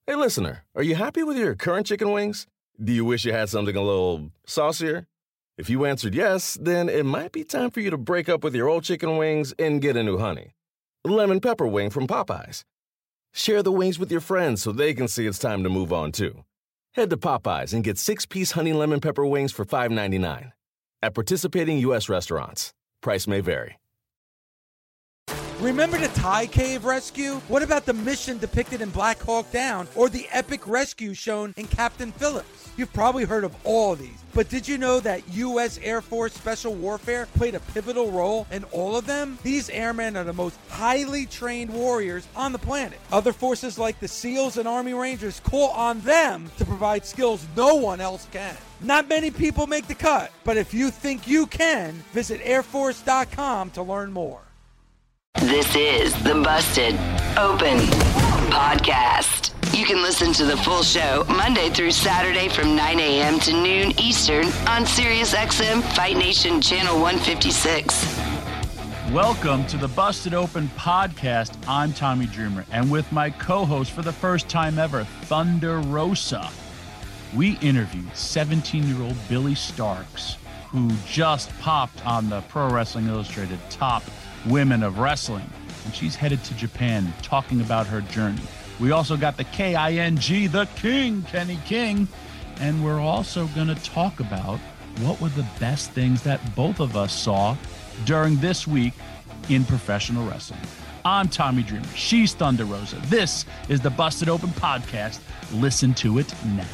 Hey, listener, are you happy with your current chicken wings? Do you wish you had something a little saucier? If you answered yes, then it might be time for you to break up with your old chicken wings and get a new honey. Lemon pepper wing from Popeyes. Share the wings with your friends so they can see it's time to move on too. Head to Popeyes and get 6-piece honey lemon pepper wings for $5.99. At participating U.S. restaurants. Price may vary. Remember the Thai cave rescue? What about the mission depicted in Black Hawk Down or the epic rescue shown in Captain Phillips? You've probably heard of all these, but did you know that U.S. Air Force Special Warfare played a pivotal role in all of them? These airmen are the most highly trained warriors on the planet. Other forces like the SEALs and Army Rangers call on them to provide skills no one else can. Not many people make the cut, but if you think you can, visit airforce.com to learn more. This is the Busted Open Podcast. You can listen to the full show Monday through Saturday from 9 a.m. to noon Eastern on SiriusXM Fight Nation Channel 156. Welcome to the Busted Open Podcast. I'm Tommy Dreamer, and with my co-host for the first time ever, Thunder Rosa, we interviewed 17-year-old Billie Starkz, who just popped on the Pro Wrestling Illustrated top women of wrestling, and she's headed to Japan talking about her journey. We also got the K-I-N-G, the King, Kenny King, and we're also going to talk about what were the best things that both of us saw during this week in professional wrestling. I'm Tommy Dreamer. She's Thunder Rosa. This is the Busted Open Podcast. Listen to it now.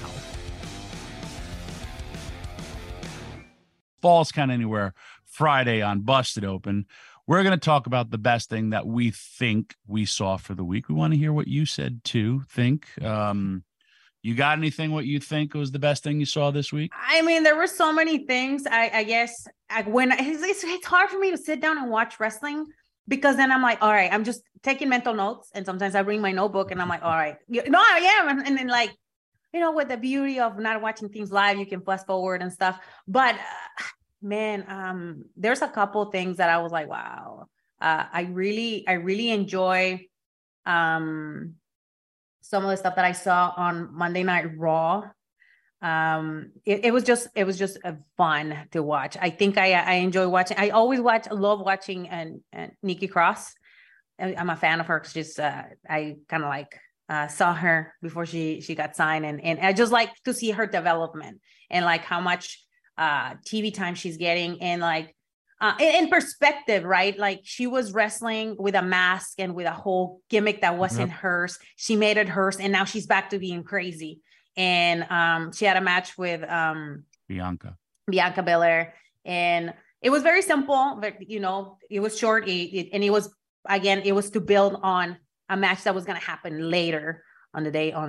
Falls Count Anywhere Friday on Busted Open. We're going to talk about the best thing that we think we saw for the week. We want to hear what you said too. You got anything what you think was the best thing you saw this week? I mean, there were so many things. I guess it's hard for me to sit down and watch wrestling because then I'm like, all right, I'm just taking mental notes. And sometimes I bring my notebook and I'm like, all right, no, I am. And then like, with the beauty of not watching things live, you can fast forward and stuff. But man, there's a couple things that I was like, wow, I really enjoy some of the stuff that I saw on Monday Night Raw. It was just fun to watch. I think I enjoy watching. I always love watching and Nikki Cross. I'm a fan of her because just I kind of like saw her before she got signed, and I just like to see her development and like how much TV time she's getting, and like in perspective, right? Like she was wrestling with a mask and with a whole gimmick that wasn't hers. She made it hers, and now she's back to being crazy. And she had a match with Bianca Belair, and it was very simple, but it was short, and it was to build on a match that was going to happen later on the day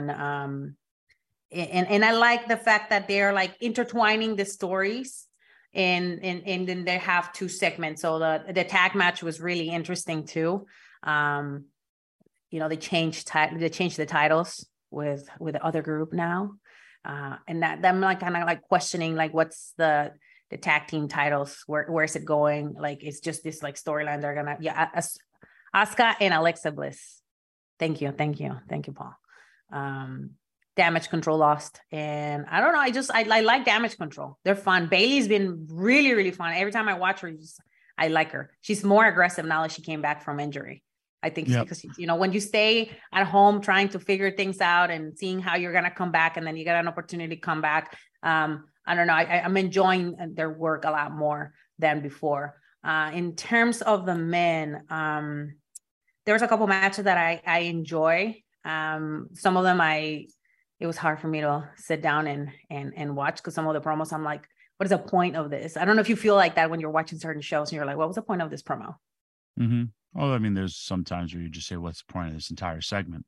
and I like the fact that they're like intertwining the stories and then they have two segments. So the tag match was really interesting too. They changed the titles with the other group now. And that I'm like kind of like questioning like what's the tag team titles, where is it going? Like it's just this like storyline they're gonna Asuka and Alexa Bliss. Thank you, Paul. Damage Control lost, and I don't know. I like Damage Control. They're fun. Bailey's been really, really fun. Every time I watch her, I like her. She's more aggressive now that she came back from injury. I think because when you stay at home trying to figure things out and seeing how you're gonna come back, and then you get an opportunity to come back. I don't know. I'm enjoying their work a lot more than before. In terms of the men, there was a couple matches that I enjoy. Some of them it was hard for me to sit down and watch because some of the promos, I'm like, what is the point of this? I don't know if you feel like that when you're watching certain shows and you're like, what was the point of this promo? Mm-hmm. Well, I mean, there's sometimes where you just say, what's the point of this entire segment?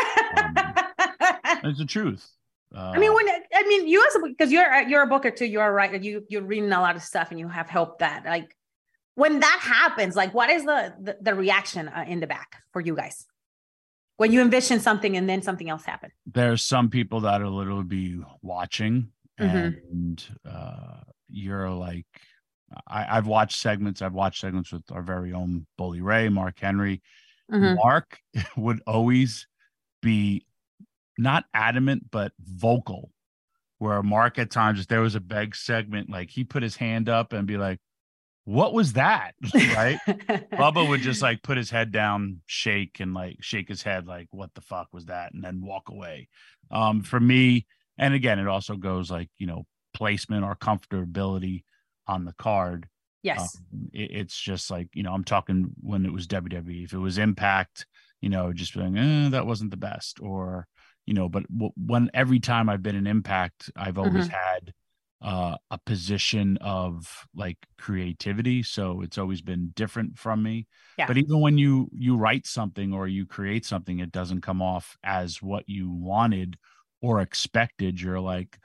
It's the truth. You also, because you're a booker too, you're right. You're reading a lot of stuff and you have helped that. Like when that happens, like what is the reaction in the back for you guys? When you envision something and then something else happened. There's some people that will literally be watching and you're like, I've watched segments. I've watched segments with our very own Bully Ray, Mark Henry. Mark would always be not adamant, but vocal, where Mark at times, if there was a beg segment, like he put his hand up and be like, what was that? Right. Bubba would just like put his head down, shake and like shake his head like, what the fuck was that? And then walk away. For me, and again, it also goes like, placement or comfortability on the card. Yes. It's just like, I'm talking when it was WWE. If it was Impact, just being, that wasn't the best, or, but when every time I've been in Impact, I've always had a position of like creativity. So it's always been different from me. Yeah. But even when you write something or you create something, it doesn't come off as what you wanted or expected. You're like,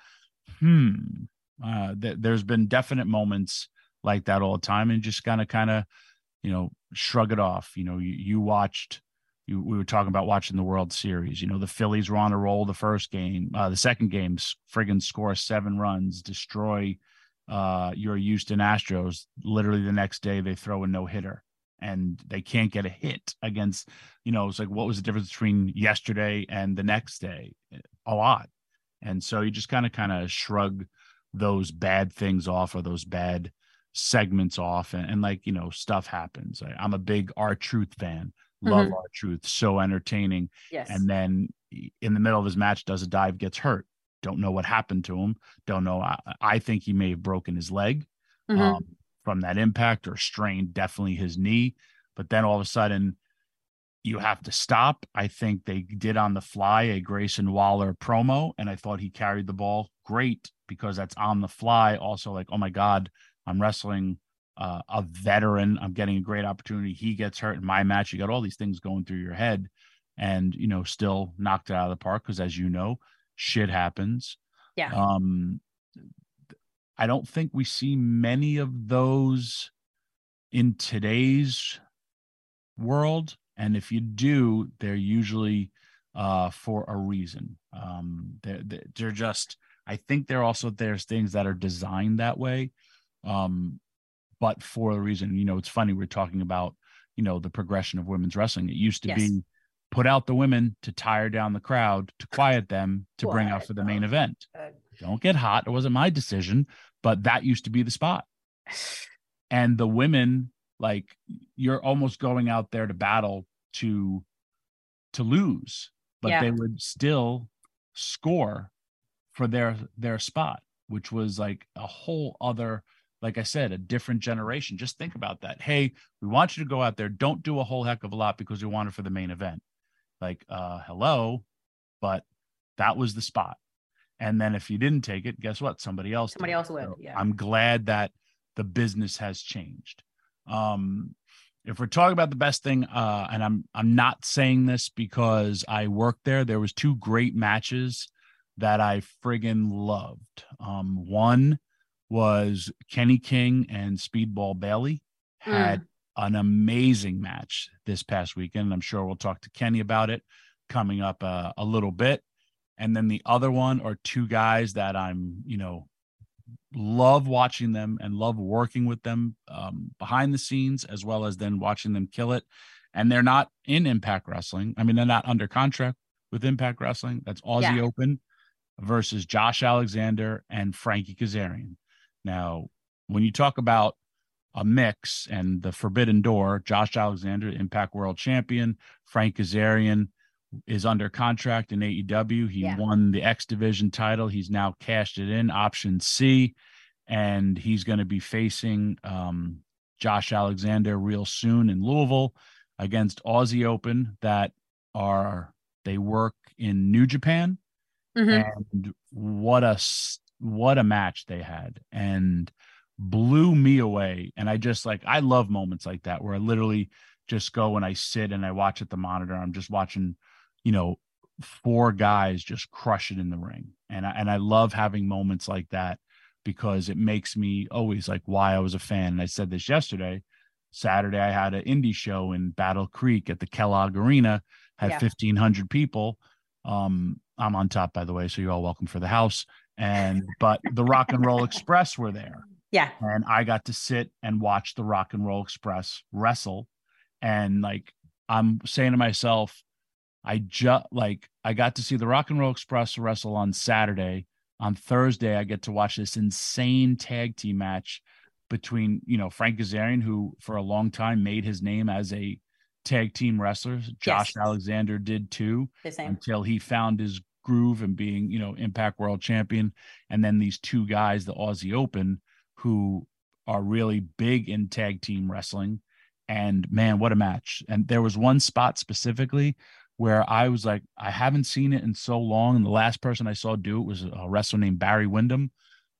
there's been definite moments like that all the time, and just kind of, shrug it off. You watched, we were talking about watching the World Series. The Phillies were on a roll the first game. The second game, friggin' score 7 runs, destroy your Houston Astros. Literally the next day, they throw a no-hitter, and they can't get a hit against, it's like, what was the difference between yesterday and the next day? A lot. And so you just kind of shrug those bad things off, or those bad segments off, and like, stuff happens. I'm a big R-Truth fan. Love R-Truth, so entertaining. Yes. And then in the middle of his match, does a dive, gets hurt. Don't know what happened to him. Don't know. I think he may have broken his leg from that impact, or strained definitely his knee. But then all of a sudden, you have to stop. I think they did on the fly a Grayson Waller promo, and I thought he carried the ball great, because that's on the fly. Also, like, oh my God, I'm wrestling a veteran. I'm getting a great opportunity. He gets hurt in my match. You got all these things going through your head, and, still knocked it out of the park, because as you know, shit happens. Yeah. I don't think we see many of those in today's world. And if you do, they're usually for a reason. They're just, I think there's things that are designed that way. But for a reason. It's funny, we're talking about, the progression of women's wrestling. It used to be put out the women to tire down the crowd, to quiet them, to bring out for the main event. Don't get hot. It wasn't my decision, but that used to be the spot. And the women, like, you're almost going out there to battle to lose, but they would still score for their spot, which was like a whole other, like I said, a different generation. Just think about that. Hey, we want you to go out there. Don't do a whole heck of a lot because we want it for the main event. Like, hello, but that was the spot. And then if you didn't take it, guess what? Somebody else would. So I'm glad that the business has changed. If we're talking about the best thing, and I'm not saying this because I worked there was 2 great matches that I friggin' loved. One was Kenny King and Speedball Bailey had an amazing match this past weekend. I'm sure we'll talk to Kenny about it coming up a little bit. And then the other one are 2 guys that I'm, love watching them and love working with them behind the scenes, as well as then watching them kill it. And they're not in Impact Wrestling. I mean, they're not under contract with Impact Wrestling. That's Aussie Open versus Josh Alexander and Frankie Kazarian. Now, when you talk about a mix and the Forbidden Door, Josh Alexander, Impact World Champion, Frank Kazarian is under contract in AEW. He won the X Division title. He's now cashed it in, option C, and he's going to be facing Josh Alexander real soon in Louisville against Aussie Open that they work in New Japan. And what a match they had, and blew me away. And I love moments like that where I literally just go and I sit and I watch at the monitor. I'm just watching, 4 guys just crush it in the ring. And I love having moments like that, because it makes me always like why I was a fan. And I said this yesterday, Saturday, I had an indie show in Battle Creek at the Kellogg Arena, had 1,500 people. I'm on top, by the way, so you're all welcome for the house. But the Rock and Roll Express were there. Yeah. And I got to sit and watch the Rock and Roll Express wrestle. And like, I'm saying to myself, I got to see the Rock and Roll Express wrestle on Saturday. On Thursday, I get to watch this insane tag team match between, Frank Kazarian, who for a long time made his name as a tag team wrestler. Josh Alexander did too, until he found his groove and being, Impact World Champion. And then these two guys, the Aussie Open, who are really big in tag team wrestling. And man, what a match. And there was one spot specifically where I was like, I haven't seen it in so long. And the last person I saw do it was a wrestler named Barry Windham,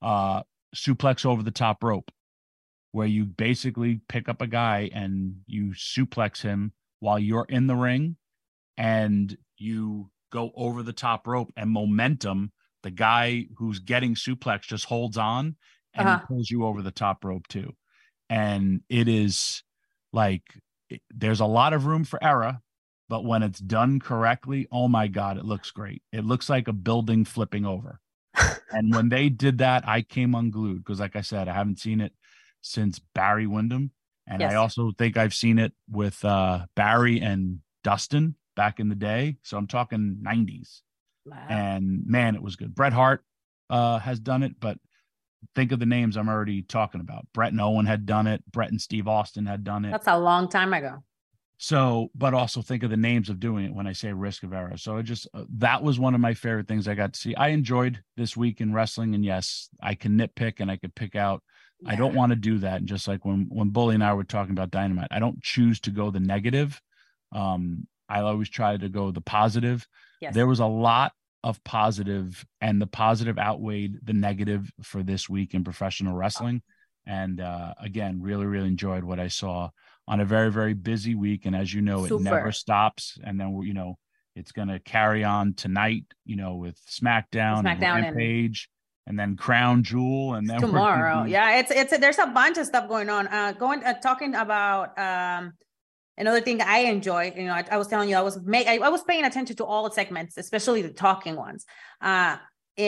suplex over the top rope, where you basically pick up a guy and you suplex him while you're in the ring, and you go over the top rope, and momentum, the guy who's getting suplex just holds on and pulls you over the top rope too. And it is like, there's a lot of room for error, but when it's done correctly, oh my God, it looks great. It looks like a building flipping over. And when they did that, I came unglued, because like I said, I haven't seen it since Barry Windham. And I also think I've seen it with Barry and Dustin back in the day. So I'm talking 90s. Wow. And man, it was good. Bret Hart has done it, but think of the names I'm already talking about. Bret and Owen had done it. Bret and Steve Austin had done it. That's a long time ago. So, but also think of the names of doing it when I say risk of error. So it just, that was one of my favorite things I got to see. I enjoyed this week in wrestling, and yes, I can nitpick and I could pick out. Yeah. I don't want to do that. And just like when Bully and I were talking about Dynamite, I don't choose to go the negative. I always try to go the positive. Yes. There was a lot of positive, and the positive outweighed the negative for this week in professional wrestling. And again, really, really enjoyed what I saw on a very, very busy week. And as you know, it never stops. And then, it's going to carry on tonight, with SmackDown and Rampage, and then Crown Jewel. And then tomorrow. There's a bunch of stuff going on. Talking about another thing I enjoy, I was telling you, I was paying attention to all the segments, especially the talking ones. And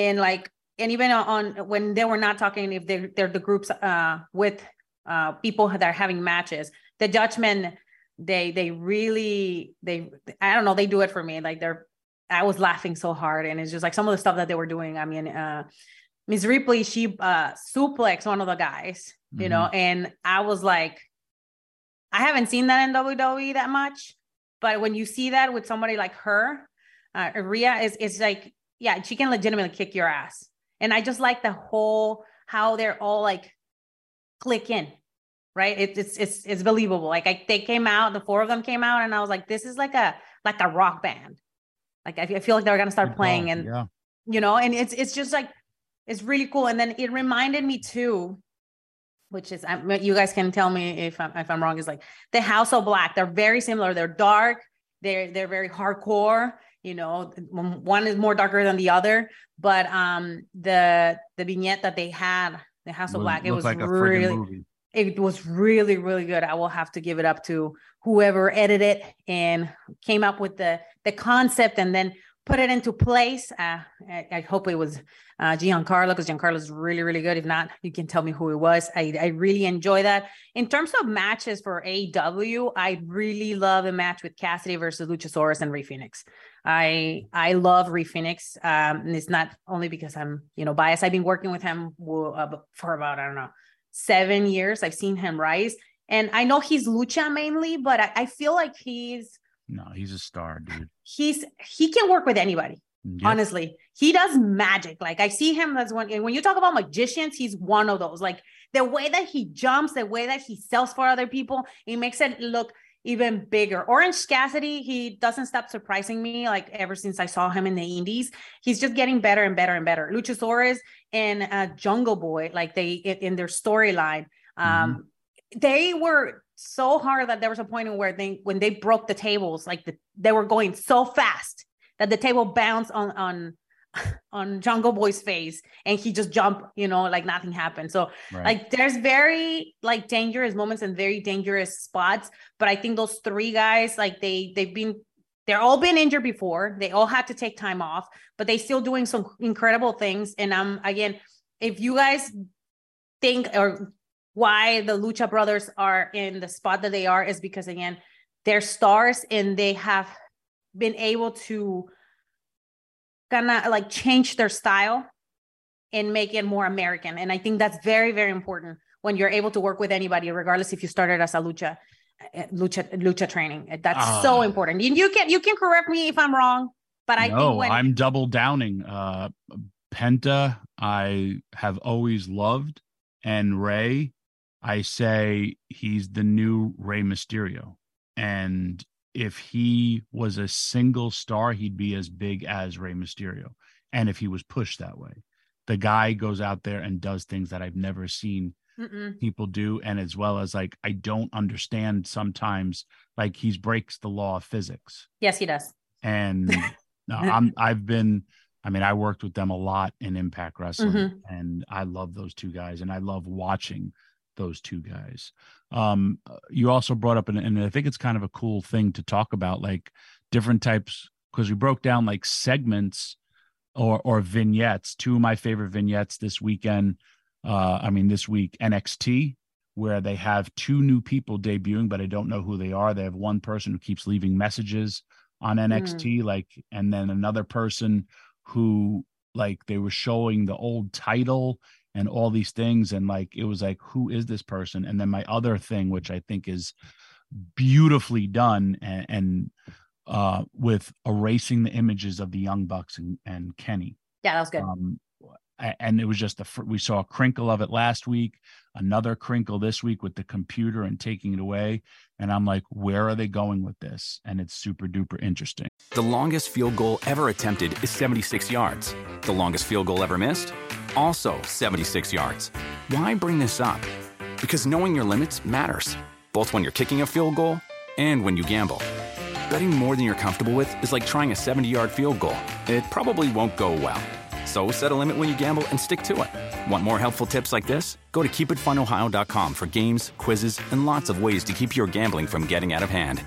even on when they were not talking, if they're the groups with people that are having matches, the judgment, they really, I don't know, they do it for me. I was laughing so hard, and it's just like some of the stuff that they were doing. I mean, Miss Ripley, she suplexed one of the guys, and I was like, I haven't seen that in WWE that much, but when you see that with somebody like her, Rhea is like, yeah, she can legitimately kick your ass. And I just like the whole, how they're all like click in, right? It's believable. Like they came out, the four of them came out, and I was like, this is like a rock band. Like I feel like they're going to start playing, and, and it's just like, it's really cool. And then it reminded me too, which is, you guys can tell me if I'm wrong, is like the House of Black. They're very similar. They're dark. They're very hardcore. One is more darker than the other, but the vignette that they had, the House of Black, it was like it was really, really good. I will have to give it up to whoever edited it and came up with the concept and then put it into place. I hope it was Giancarlo, because Giancarlo is really, really good. If not, you can tell me who it was. I really enjoy that. In terms of matches for AEW, I really love a match with Cassidy versus Luchasaurus and Rey Fenix. I love Rey Fenix. And it's not only because I'm, biased. I've been working with him for about, 7 years. I've seen him rise. And I know he's lucha mainly, but I feel like he's a star, dude. He can work with anybody. Yep. Honestly, he does magic. Like I see him as when you talk about magicians, he's one of those. Like the way that he jumps, the way that he sells for other people, it makes it look even bigger. Orange Cassidy, he doesn't stop surprising me. Like ever since I saw him in the indies, he's just getting better and better and better. Luchasaurus and Jungle Boy, like in their storyline, they were so hard that there was a point where when they broke the tables, like they were going so fast that the table bounced on Jungle Boy's face, and he just jumped, like nothing happened. So like there's very like dangerous moments and very dangerous spots. But I think those three guys, like they're all been injured before. They all had to take time off, but they still doing some incredible things. And again, if you guys think or why the Lucha Brothers are in the spot that they are, is because again, they're stars and they have been able to kind of like change their style and make it more American. And I think that's very, very important when you're able to work with anybody, regardless if you started as a lucha training. That's so important. You can correct me if I'm wrong, but I think I'm double downing. Penta, I have always loved, and Rey, I say he's the new Rey Mysterio. And if he was a single star, he'd be as big as Rey Mysterio. And if he was pushed that way, the guy goes out there and does things that I've never seen people do. And as well as like, I don't understand sometimes, like he breaks the law of physics. Yes, he does. And I worked with them a lot in Impact Wrestling, and I love those two guys, and I love watching those two guys. You also brought up, and I think it's kind of a cool thing to talk about, like different types, because we broke down like segments or vignettes. Two of my favorite vignettes this week, NXT, where they have two new people debuting, but I don't know who they are. They have one person who keeps leaving messages on NXT, and then another person who, like, they were showing the old title and all these things, and like it was like, who is this person? And then my other thing, which I think is beautifully done, and with erasing the images of the Young Bucks and Kenny. Yeah, that was good. And it was just we saw a crinkle of it last week, another crinkle this week with the computer and taking it away. And I'm like, where are they going with this? And it's super duper interesting. The longest field goal ever attempted is 76 yards. The longest field goal ever missed? Also 76 yards. Why bring this up? Because knowing your limits matters, both when you're kicking a field goal and when you gamble. Betting more than you're comfortable with is like trying a 70-yard field goal. It probably won't go well. So set a limit when you gamble and stick to it. Want more helpful tips like this? Go to keepitfunohio.com for games, quizzes, and lots of ways to keep your gambling from getting out of hand.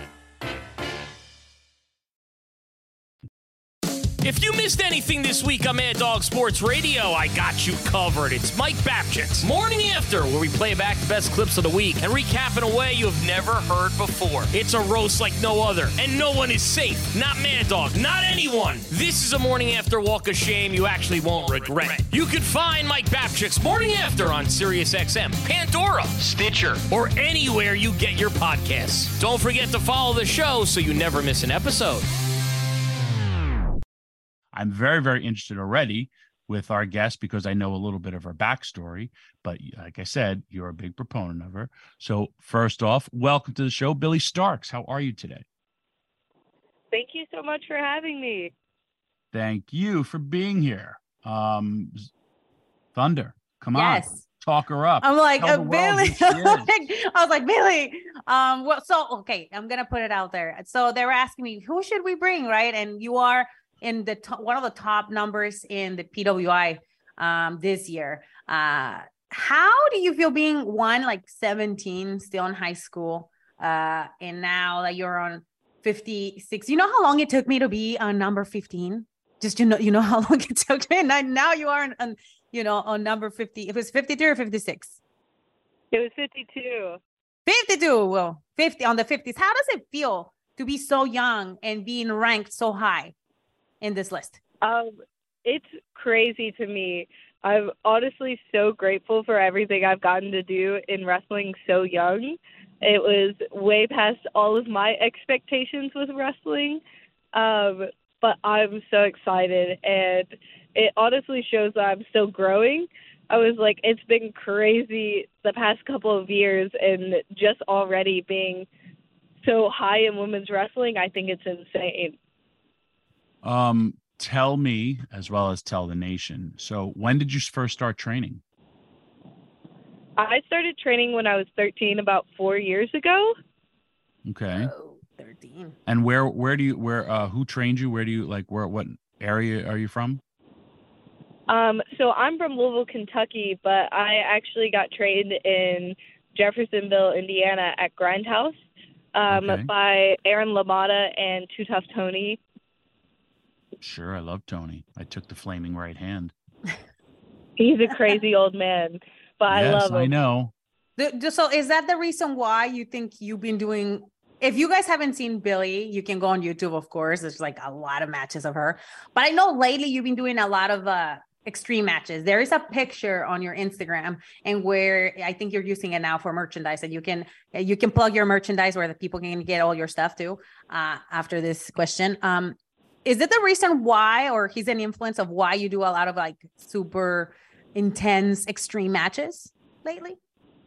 If you missed anything this week on Mad Dog Sports Radio, I got you covered. It's Mike Babchick's Morning After, where we play back the best clips of the week and recap in a way you have never heard before. It's a roast like no other, and no one is safe. Not Mad Dog, not anyone. This is a Morning After walk of shame you actually won't regret. You can find Mike Babchick's Morning After on SiriusXM, Pandora, Stitcher, or anywhere you get your podcasts. Don't forget to follow the show so you never miss an episode. I'm very, very interested already with our guest because I know a little bit of her backstory. But like I said, you're a big proponent of her. So first off, welcome to the show, Billie Starkz. How are you today? Thank you so much for having me. Thank you for being here. Thunder, come on. Talk her up. I'm like, Billie. I was like, Billie. I'm going to put it out there. So they were asking me, who should we bring, right? And you are in the one of the top numbers in the PWI this year. How do you feel being 17, still in high school, and now that you're on 56? You know how long it took me to be on number 15? Just you know how long it took me, and now you are on number 50. It was 53 or 56. It was 52. 52. Well, 50 on the 50s. How does it feel to be so young and being ranked so high in this list? It's crazy to me. I'm honestly so grateful for everything I've gotten to do in wrestling so young. It was way past all of my expectations with wrestling, but I'm so excited, and it honestly shows that I'm still growing. I was like, it's been crazy the past couple of years, and just already being so high in women's wrestling, I think it's insane. Tell me, as well as tell the nation. So when did you first start training? I started training when I was 13, about 4 years ago. Okay. 13. And who trained you? What area are you from? So I'm from Louisville, Kentucky, but I actually got trained in Jeffersonville, Indiana at Grindhouse, by Aaron LaMotta and Too Tough Tony. Sure, I love Tony. I took the flaming right hand. He's a crazy old man, but I love him. I know. So is that the reason why you think you've been doing if you guys haven't seen Billie, you can go on YouTube, of course. There's like a lot of matches of her. But I know lately you've been doing a lot of extreme matches. There is a picture on your Instagram and where I think you're using it now for merchandise, and you can plug your merchandise where the people can get all your stuff too after this question. Is it the reason why, or he's an influence of why you do a lot of like super intense extreme matches lately?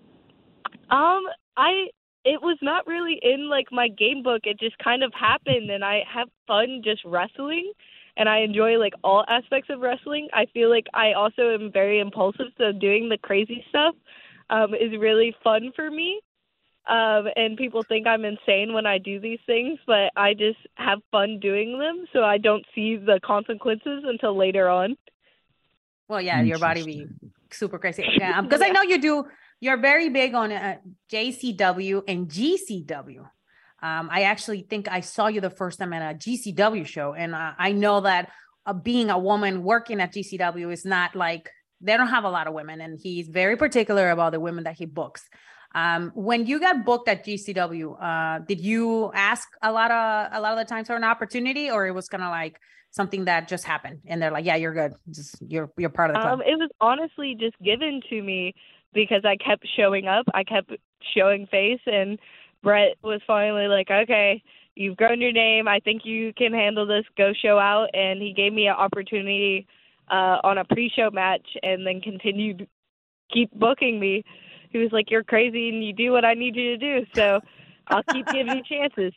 It was not really in like my game book. It just kind of happened, and I have fun just wrestling, and I enjoy like all aspects of wrestling. I feel like I also am very impulsive, so doing the crazy stuff is really fun for me. And people think I'm insane when I do these things, but I just have fun doing them, so I don't see the consequences until later on. Well, yeah, your body be super crazy. Yeah, because I know you're very big on JCW and GCW. I actually think I saw you the first time at a GCW show, and I know that being a woman working at GCW is not like, they don't have a lot of women, and he's very particular about the women that he books. When you got booked at GCW, did you ask a lot of the times for an opportunity, or it was kind of like something that just happened and they're like, yeah, you're good, just you're part of the club? It was honestly just given to me because I kept showing up, I kept showing face, and Brett was finally like, okay, you've grown your name, I think you can handle this, go show out. And he gave me an opportunity on a pre-show match, and then keep booking me. He was like, you're crazy and you do what I need you to do, so I'll keep giving you chances.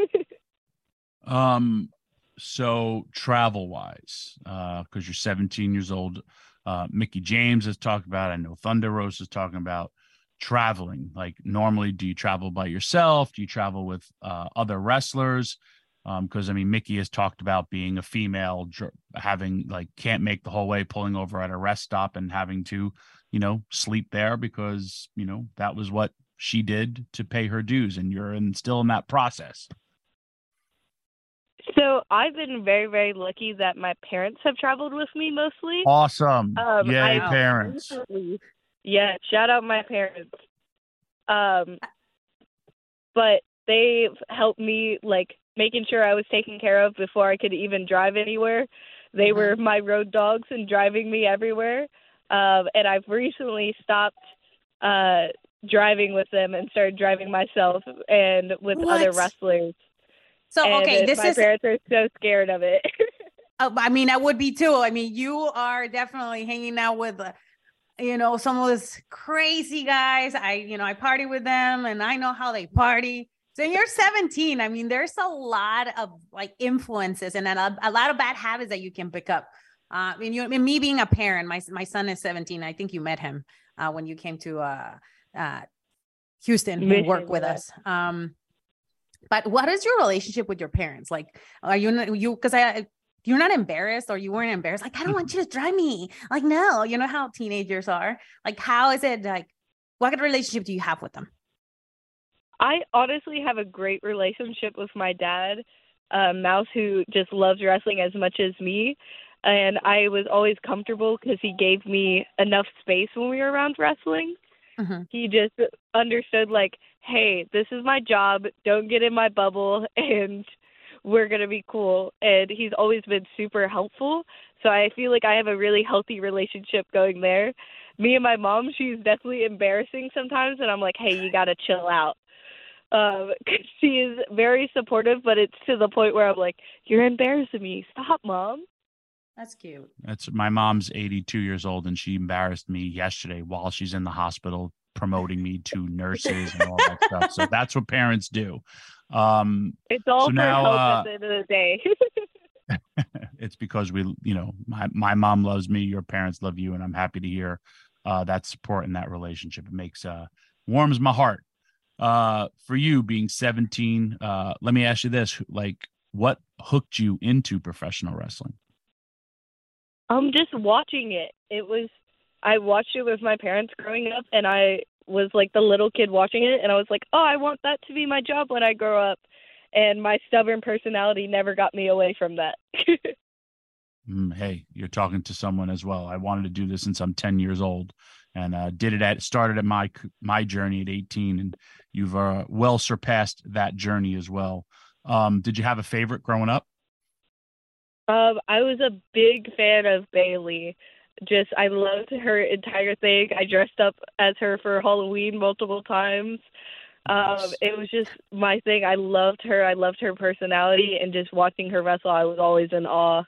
So travel wise, because you're 17 years old, Mickie James has talked about, I know Thunder Rosa is talking about traveling. Like, normally, do you travel by yourself? Do you travel with other wrestlers? Because I mean, Mickie has talked about being a female, having like can't make the whole way, pulling over at a rest stop and having to, sleep there because, that was what she did to pay her dues, and you're still in that process. So I've been very, very lucky that my parents have traveled with me mostly. Awesome. Yay, parents. Yeah, shout out my parents. But they've helped me, like, making sure I was taken care of before I could even drive anywhere. They were my road dogs and driving me everywhere. And I've recently stopped driving with them and started driving myself and with other wrestlers. So, okay, my parents are so scared of it. I mean, I would be too. I mean, you are definitely hanging out with, some of those crazy guys. I party with them, and I know how they party. So you're 17. I mean, there's a lot of like influences and a lot of bad habits that you can pick up. Me being a parent, my son is 17. I think you met him when you came to Houston and work with us. But what is your relationship with your parents? Like, are you're not embarrassed, or you weren't embarrassed? Like, I don't want you to drive me. Like, no, you know how teenagers are. Like, how is it, like, what kind of relationship do you have with them? I honestly have a great relationship with my dad, Mouse, who just loves wrestling as much as me. And I was always comfortable because he gave me enough space when we were around wrestling. Mm-hmm. He just understood, like, hey, this is my job. Don't get in my bubble, and we're going to be cool. And he's always been super helpful. So I feel like I have a really healthy relationship going there. Me and my mom, she's definitely embarrassing sometimes. And I'm like, hey, you got to chill out. She is very supportive, but it's to the point where I'm like, you're embarrassing me. Stop, Mom. That's cute. My mom's 82 years old, and she embarrassed me yesterday while she's in the hospital, promoting me to nurses and all that stuff. So that's what parents do. It's all for hope at the end of the day. It's because my mom loves me, your parents love you, and I'm happy to hear that support and that relationship. It makes warms my heart. For you being 17, let me ask you this: like, what hooked you into professional wrestling? Just watching it. I watched it with my parents growing up, and I was like the little kid watching it, and I was like, oh, I want that to be my job when I grow up. And my stubborn personality never got me away from that. Hey, you're talking to someone as well. I wanted to do this since I'm 10 years old, and started at my journey at 18, and you've well surpassed that journey as well. Did you have a favorite growing up? I was a big fan of Bailey. I loved her entire thing. I dressed up as her for Halloween multiple times. It was just my thing. I loved her. I loved her personality, and just watching her wrestle, I was always in awe.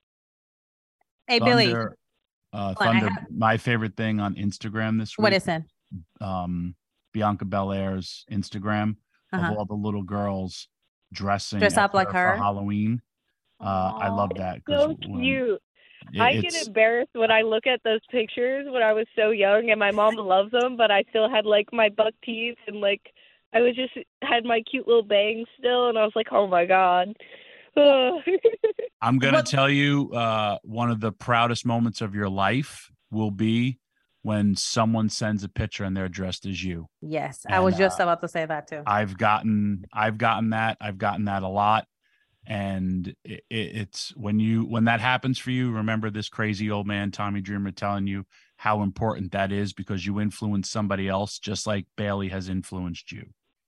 Hey, Billy. Thunder, my favorite thing on Instagram this week. What is it? Bianca Belair's Instagram of all the little girls dress up like her for Halloween. I love that. So cute. I get embarrassed when I look at those pictures when I was so young, and my mom loves them, but I still had like my buck teeth, and like I was just had my cute little bangs still, and I was like, oh my God. I'm going to tell you, one of the proudest moments of your life will be when someone sends a picture and they're dressed as you. Yes, I was just about to say that too. I've gotten that. I've gotten that a lot. And it's when that happens for you, remember this crazy old man, Tommy Dreamer, telling you how important that is, because you influence somebody else just like Bailey has influenced you.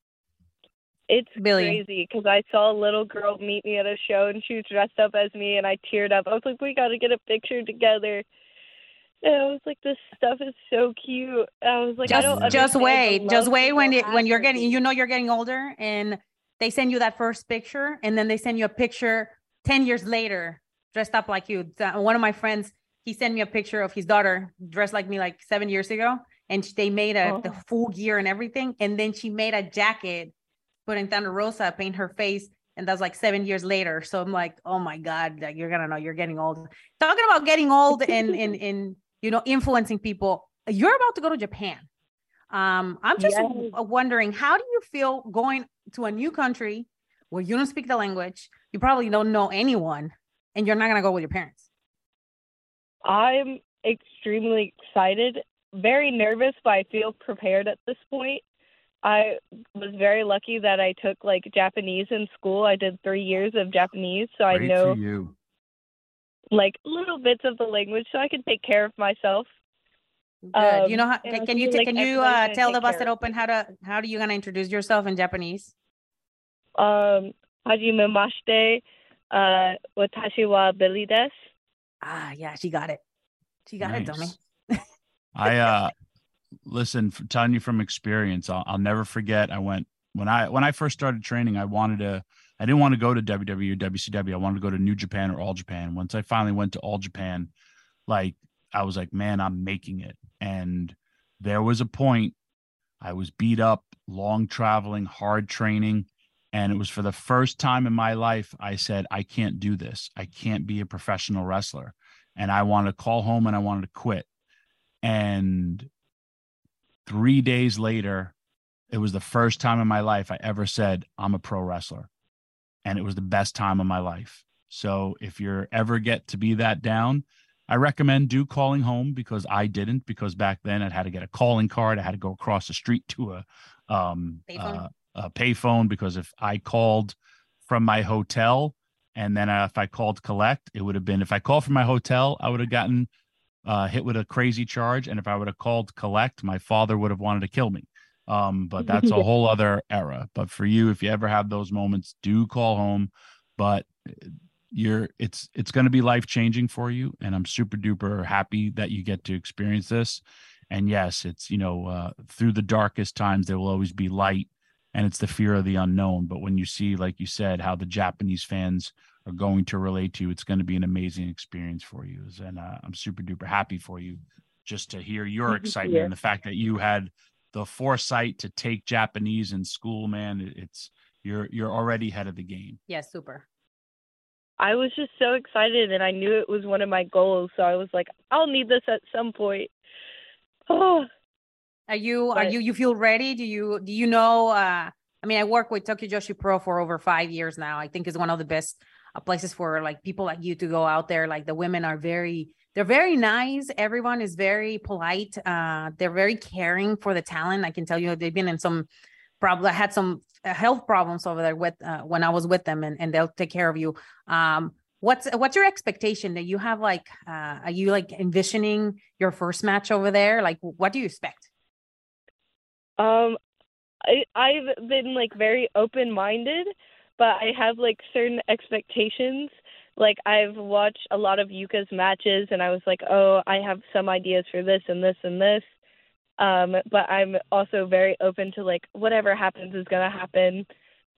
It's crazy because I saw a little girl meet me at a show and she was dressed up as me, and I teared up. I was like, we got to get a picture together. And I was like, this stuff is so cute. I was like, just wait when you're getting, you're getting older, and they send you that first picture, and then they send you a picture 10 years later dressed up like you. One of my friends, he sent me a picture of his daughter dressed like me like 7 years ago, and they made the full gear and everything, and then she made a jacket, put in Thunder Rosa, paint her face, and that's like 7 years later. So I'm like, oh my God, like, you're gonna know you're getting old. Talking about getting old and influencing people. You're about to go to Japan. I'm just wondering, how do you feel going to a new country where you don't speak the language, you probably don't know anyone, and you're not gonna go with your parents? I'm extremely excited, very nervous, but I feel prepared at this point. I was very lucky that I took like Japanese in school. I did 3 years of Japanese, so I know like little bits of the language, so I can take care of myselt. Good. Can you tell the Busted Open how do you gonna introduce yourself in Japanese? Hajimemashite, watashi wa Billy desu. Yeah, she got it. She got it, dummy. Listen, telling you from experience, I'll never forget. When I first started training, I didn't want to go to WWE or WCW. I wanted to go to New Japan or All Japan. Once I finally went to All Japan, like I was like, man, I'm making it. And there was a point I was beat up, long traveling, hard training. And it was for the first time in my life, I said, I can't do this. I can't be a professional wrestler. And I wanted to call home and I wanted to quit. And 3 days later, it was the first time in my life I ever said, I'm a pro wrestler. And it was the best time of my life. So if you're ever get to be that down, I recommend calling home, because I didn't, because back then I had to get a calling card. I had to go across the street to a payphone, because if I called from my hotel and then if I called collect, it would have been, if I called from my hotel, I would have gotten hit with a crazy charge. And if I would have called collect, my father would have wanted to kill me. But that's a whole other era. But for you, if you ever have those moments, do call home. But it's going to be life-changing for you. And I'm super duper happy that you get to experience this. And yes, it's, through the darkest times, there will always be light, and it's the fear of the unknown. But when you see, like you said, how the Japanese fans are going to relate to you, it's going to be an amazing experience for you. And I'm super duper happy for you, just to hear your excitement and the fact that you had the foresight to take Japanese in school, man. You're already ahead of the game. Yeah, super. I was just so excited, and I knew it was one of my goals. So I was like, I'll need this at some point. Oh. You feel ready? Do you know, I work with Tokyo Joshi Pro for over 5 years now. I think it's one of the best places for like people like you to go out there. Like the women they're very nice. Everyone is very polite. They're very caring for the talent. I can tell you they've been in some I had some health problems over there with when I was with them, and they'll take care of you. What's your expectation that you have? Like, are you like envisioning your first match over there? Like, what do you expect? I've been like very open-minded, but I have like certain expectations. Like I've watched a lot of Yuka's matches and I was like, oh, I have some ideas for this and this and this. But I'm also very open to like whatever happens is going to happen.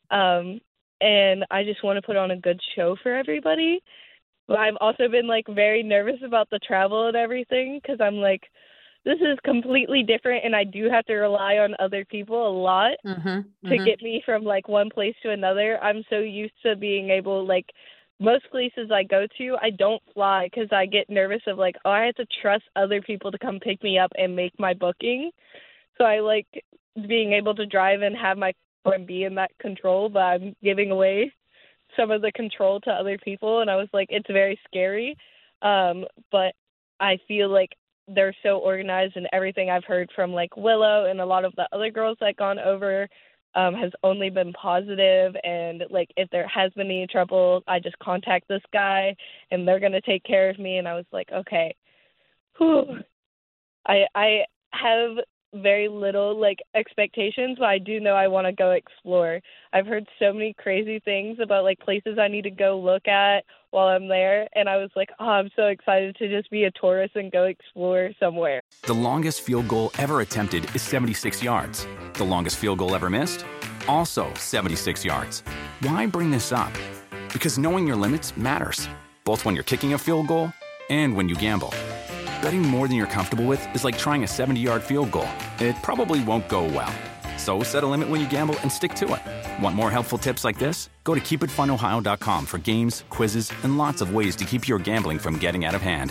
And I just want to put on a good show for everybody. But I've also been like very nervous about the travel and everything because I'm like, this is completely different and I do have to rely on other people a lot to get me from like one place to another. I'm so used to being able, like most places I go to, I don't fly because I get nervous of like, oh, I have to trust other people to come pick me up and make my booking. So I like being able to drive and have my car and be in that control, but I'm giving away some of the control to other people. And I was like, it's very scary. But I feel like they're so organized and everything I've heard from like Willow and a lot of the other girls that gone over has only been positive. And like, if there has been any trouble, I just contact this guy and they're going to take care of me. And I was like, okay, whew. I have very little like expectations, but I do know I want to go explore. I've heard so many crazy things about like places I need to go look at while I'm there, and I was like, oh, I'm so excited to just be a tourist and go explore somewhere. The longest field goal ever attempted is 76 yards. The longest field goal ever missed? Also 76 yards. Why bring this up? Because knowing your limits matters, both when you're kicking a field goal and when you gamble. Betting more than you're comfortable with is like trying a 70-yard field goal. It probably won't go well. So set a limit when you gamble and stick to it. Want more helpful tips like this? Go to keepitfunohio.com for games, quizzes, and lots of ways to keep your gambling from getting out of hand.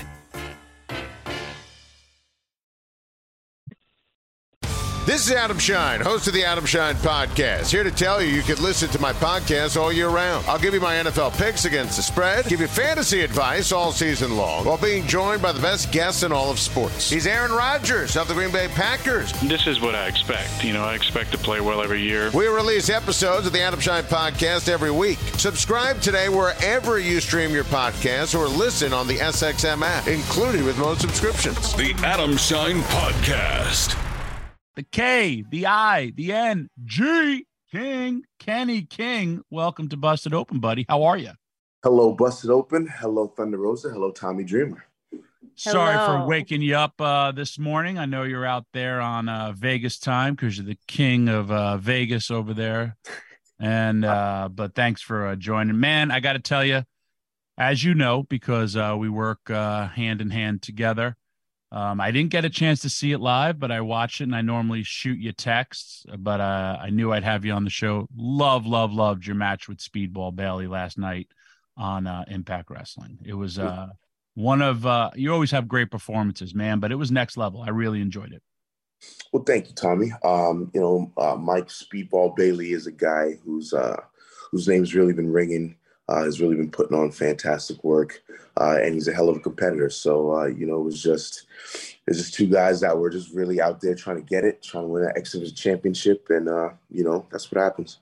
This is Adam Shine, host of the Adam Shine Podcast. Here to tell you can listen to my podcast all year round. I'll give you my NFL picks against the spread, give you fantasy advice all season long, while being joined by the best guests in all of sports. He's Aaron Rodgers of the Green Bay Packers. This is what I expect. I expect to play well every year. We release episodes of the Adam Shine Podcast every week. Subscribe today wherever you stream your podcasts or listen on the SXM app, included with most subscriptions. The Adam Shine Podcast. The K, the I, the N, G, King, Kenny King. Welcome to Busted Open, buddy. How are you? Hello, Busted Open. Hello, Thunder Rosa. Hello, Tommy Dreamer. Sorry for waking you up this morning. I know you're out there on Vegas time because you're the king of Vegas over there. And but thanks for joining. Man, I got to tell you, as you know, because we work hand in hand together, I didn't get a chance to see it live, but I watched it, and I normally shoot you texts, but I knew I'd have you on the show. Loved your match with Speedball Bailey last night on Impact Wrestling. It was one of you always have great performances, man, but it was next level. I really enjoyed it. Well, thank you, Tommy. Mike Speedball Bailey is a guy whose name's really been ringing. Has really been putting on fantastic work, and he's a hell of a competitor. So, there's just two guys that were just really out there trying to win an X-Division championship, and that's what happens.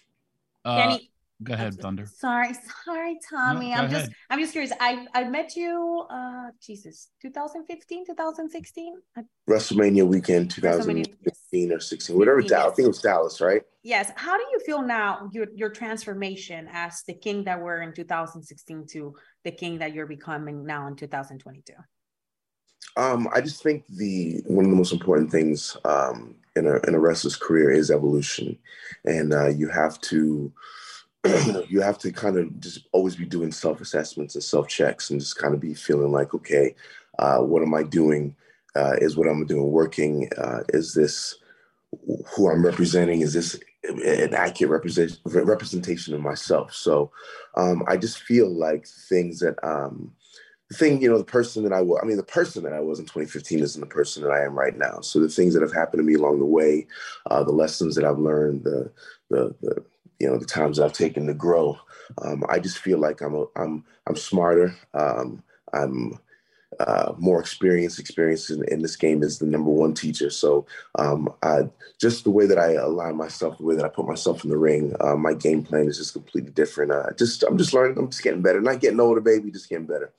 Go ahead, Thunder. Sorry, Tommy. No, I'm just curious. I met you, 2015, 2016? WrestleMania weekend, 2015 or 16, whatever. Yes. I think it was Dallas, right? Yes. How do you feel now, your transformation as the king that were in 2016 to the king that you're becoming now in 2022? I just think one of the most important things in a wrestler's career is evolution, and you have to kind of just always be doing self-assessments and self-checks and just kind of be feeling like, okay, what am I doing? Is what I'm doing working? Is this who I'm representing? Is this an accurate representation of myself? So I just feel like things that the person that I was, the person that I was in 2015 isn't the person that I am right now. So the things that have happened to me along the way, the lessons that I've learned, the times I've taken to grow, I just feel like I'm smarter. I'm more experience in this game is the number one teacher. So just the way that I align myself, the way that I put myself in the ring, my game plan is just completely different. I'm just learning. I'm just getting better. Not getting older, baby, just getting better.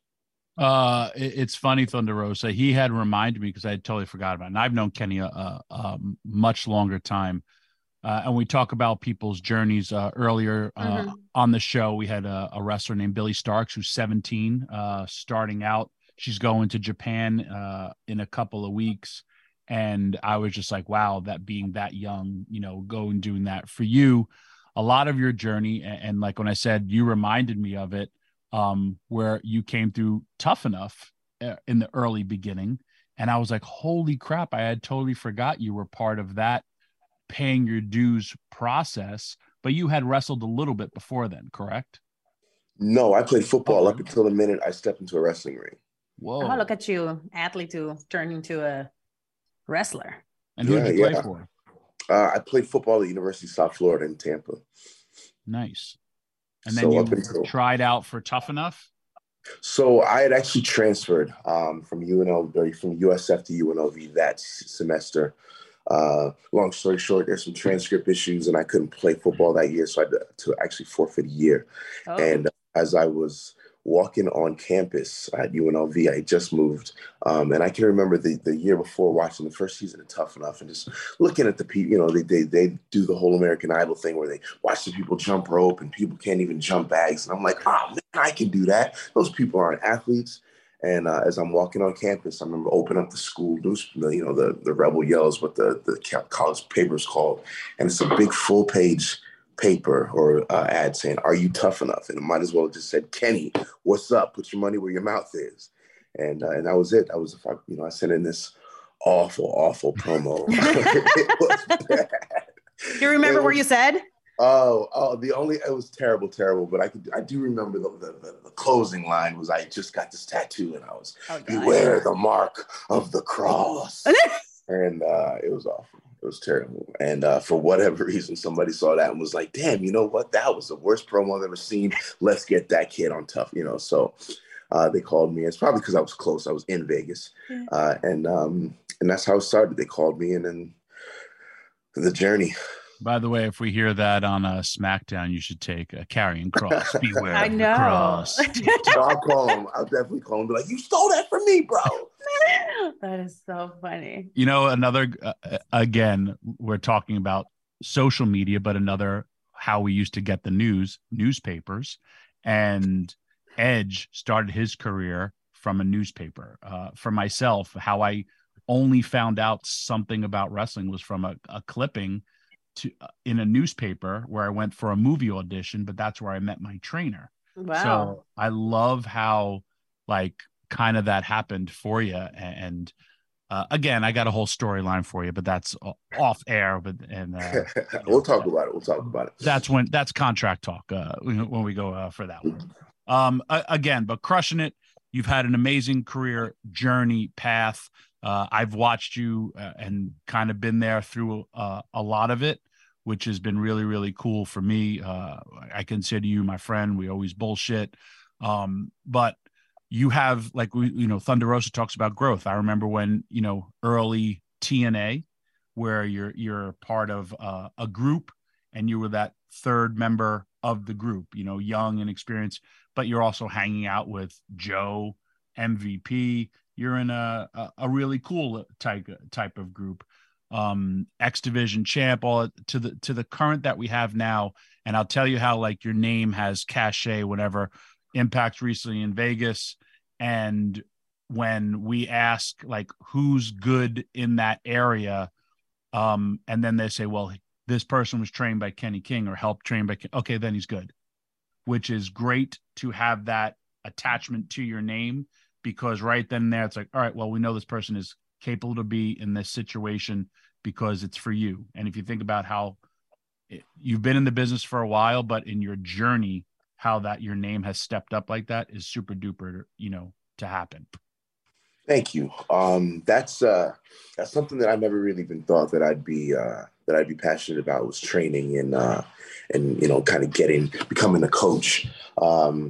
It's funny, Thunder Rosa. He had reminded me because I had totally forgot about it. And I've known Kenny a much longer time. And we talk about people's journeys earlier on the show. We had a wrestler named Billy Starks, who's 17, starting out. She's going to Japan in a couple of weeks. And I was just like, wow, that being that young, going doing that for you, a lot of your journey. And like when I said, you reminded me of it, where you came through Tough Enough in the early beginning. And I was like, holy crap, I had totally forgot you were part of that paying your dues process, but you had wrestled a little bit before then, correct? No, I played football up until the minute I stepped into a wrestling ring. Whoa. Oh, look at you, athlete to turn into a wrestler. And who did you play for? I played football at the University of South Florida in Tampa. Nice. And then you tried out for Tough Enough? So I had actually transferred from USF to UNLV that semester. Long story short, there's some transcript issues and I couldn't play football that year. So I had to actually forfeit a year. Oh. And as I was walking on campus at UNLV, I just moved. And I can remember the year before watching the first season of Tough Enough and just looking at the people, they do the whole American Idol thing where they watch the people jump rope and people can't even jump bags. And I'm like, oh man, I can do that. Those people aren't athletes. And as I'm walking on campus, I remember opening up the school news, the Rebel Yells, what the college paper is called. And it's a big full page paper or ad saying, are you tough enough? And it might as well have just said, Kenny, what's up? Put your money where your mouth is. And that was it. I sent in this awful promo. It was bad. Do you remember what you said? It was terrible, but I do remember the closing line was, I just got this tattoo and I was, beware the mark of the cross. And it was awful. It was terrible. And for whatever reason, somebody saw that and was like, damn, you know what? That was the worst promo I've ever seen. Let's get that kid on Tough, So they called me. It's probably because I was close. I was in Vegas. And that's how it started. They called me and then the journey. By the way, if we hear that on a SmackDown, you should take a Karrion Kross. Beware I know. the cross. So I'll call him. I'll definitely call him. Be like, you stole that from me, bro. That is so funny. Another, again, we're talking about social media, but another how we used to get the newspapers. And Edge started his career from a newspaper. For myself, how I only found out something about wrestling was from a clipping in a newspaper where I went for a movie audition, but that's where I met my trainer. Wow. So I love how kind of that happened for you. And again, I got a whole storyline for you, but that's off air. We'll talk about it. That's contract talk when we go for that one. Again, but crushing it. You've had an amazing career journey path. I've watched you and kind of been there through a lot of it, which has been really, really cool for me. I consider you my friend. We always bullshit. But you have, Thunder Rosa talks about growth. I remember when, early TNA, where you're part of a group and you were that third member of the group, young and experienced, but you're also hanging out with Joe, MVP. You're in a really cool type of group. X Division champ, all to the current that we have now. And I'll tell you how your name has cachet whenever Impact's recently in Vegas. And when we ask who's good in that area, and then they say, well, this person was trained by Kenny King or helped train by okay, then he's good, which is great to have that attachment to your name, because right then and there, it's all right, well, we know this person is capable to be in this situation because it's for you. And if you think about how you've been in the business for a while, but in your journey, how that your name has stepped up like that is super duper, to happen. Thank you. That's something that I never really even thought that I'd be passionate about, was training and kind of becoming a coach.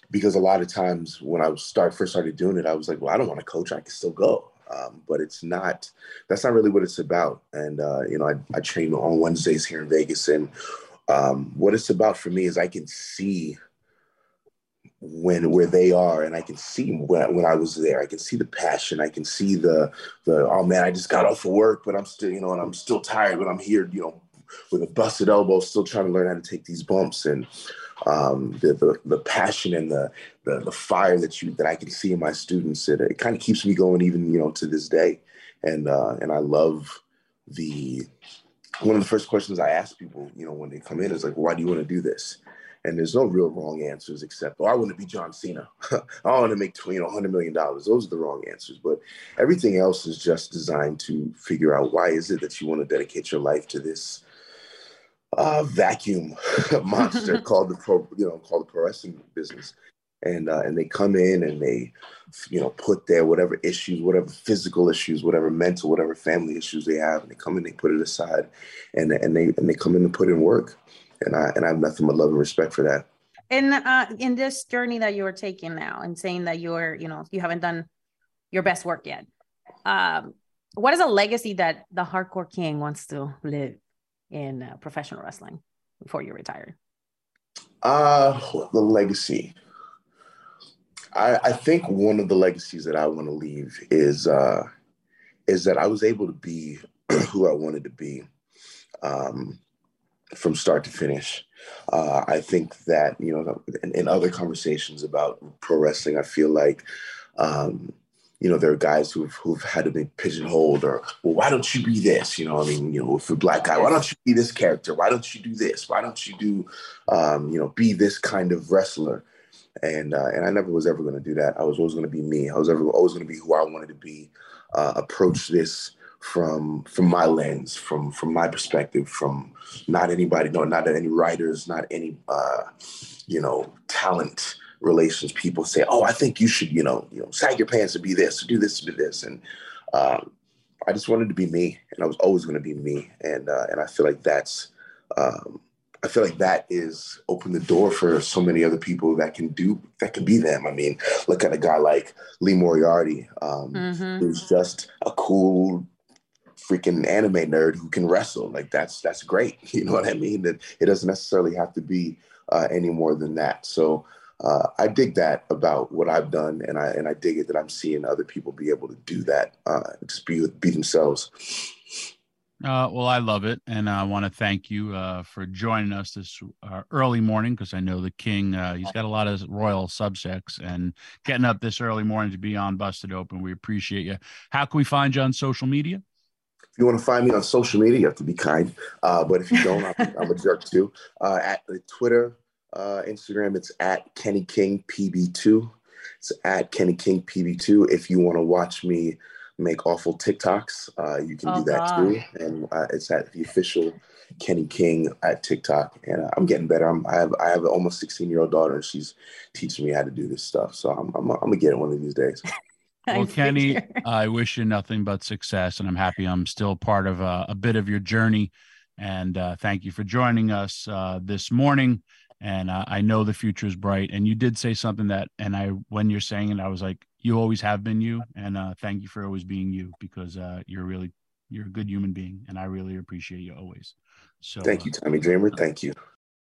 because a lot of times when I first started doing it, I was like, well, I don't want to coach. I can still go. But that's not really what it's about. And, I train on Wednesdays here in Vegas. And what it's about for me is I can see where they are, and I can see when I was there. I can see the passion. I can see the oh man, I just got off of work, but I'm still, and I'm still tired, but I'm here, with a busted elbow, still trying to learn how to take these bumps. And the passion and the fire that I can see in my students, it kind of keeps me going even, to this day. And I love one of the first questions I ask people, when they come in is like, why do you want to do this? And there's no real wrong answers except, I want to be John Cena. I want to make $100 million. Those are the wrong answers. But everything else is just designed to figure out why is it that you want to dedicate your life to this vacuum monster called the pro wrestling business. And they come in and they, put their whatever issues, whatever physical issues, whatever mental, whatever family issues they have, and they come in, they put it aside, and they come in and put in work. And I have nothing but love and respect for that. And in this journey that you're taking now and saying that you haven't done your best work yet, what is a legacy that the Hardcore King wants to live in professional wrestling before you retire? The legacy. I think one of the legacies that I want to leave is that I was able to be who I wanted to be. From start to finish. I think that, in other conversations about pro wrestling, I feel like, there are guys who've had to be pigeonholed or, well, why don't you be this? If a black guy, why don't you be this character? Why don't you do this? Why don't you do, be this kind of wrestler? And I never was ever going to do that. I was always going to be me. I was always going to be who I wanted to be, approach this from my lens, from my perspective, from not any writers, not any, talent relations. People say, oh, I think you should, sag your pants and be this, or do this, do this. And I just wanted to be me, and I was always going to be me. And I feel like that is open the door for so many other people that can be them. I mean, look at a guy like Lee Moriarty, who's just a cool freaking anime nerd who can wrestle. Like that's great. You know what I mean? That it doesn't necessarily have to be any more than that. So I dig that about what I've done, and I dig it that I'm seeing other people be able to do that, just be themselves. Well, I love it, and I want to thank you for joining us this early morning, because I know the King, he's got a lot of royal subjects, and getting up this early morning to be on Busted Open, we appreciate you. How can we find you on social media? If you want to find me on social media, you have to be kind. But if you don't, I'm a jerk too. At Twitter, Instagram, it's at Kenny King PB2. It's at Kenny King PB2. If you want to watch me make awful TikToks, you can do that too. And it's at the official Kenny King at TikTok. And I'm getting better. I have an almost 16-year-old daughter, and she's teaching me how to do this stuff. So I'm gonna get it one of these days. Well, Kenny, I wish you nothing but success, and I'm happy I'm still part of a bit of your journey. And thank you for joining us this morning. And I know the future is bright. And you did say something when you're saying it, I was like, you always have been you. And thank you for always being you, because you're a good human being, and I really appreciate you always. So thank you, Tommy Dreamer. Thank you.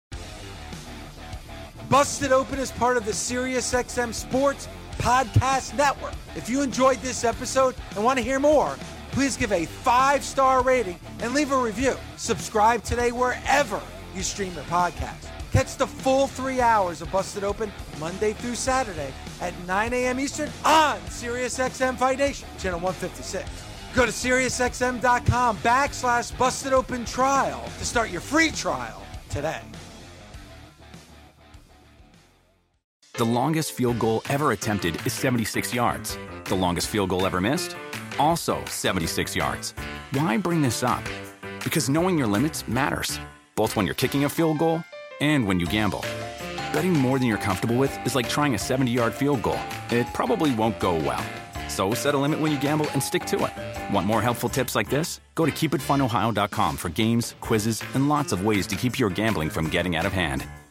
Busted Open is part of the SiriusXM Sports Podcast Network. If you enjoyed this episode and want to hear more, please give a 5-star rating and leave a review. Subscribe today wherever you stream your podcast. Catch the full 3 hours of Busted Open Monday through Saturday at 9 a.m. Eastern on SiriusXM Fight Nation, channel 156. Go to SiriusXM.com/Busted Open Trial to start your free trial today. The longest field goal ever attempted is 76 yards. The longest field goal ever missed? Also 76 yards. Why bring this up? Because knowing your limits matters, both when you're kicking a field goal and when you gamble. Betting more than you're comfortable with is like trying a 70-yard field goal. It probably won't go well. So set a limit when you gamble and stick to it. Want more helpfull tips like this? Go to keepitfunohio.com for games, quizzes, and lots of ways to keep your gambling from getting out of hand.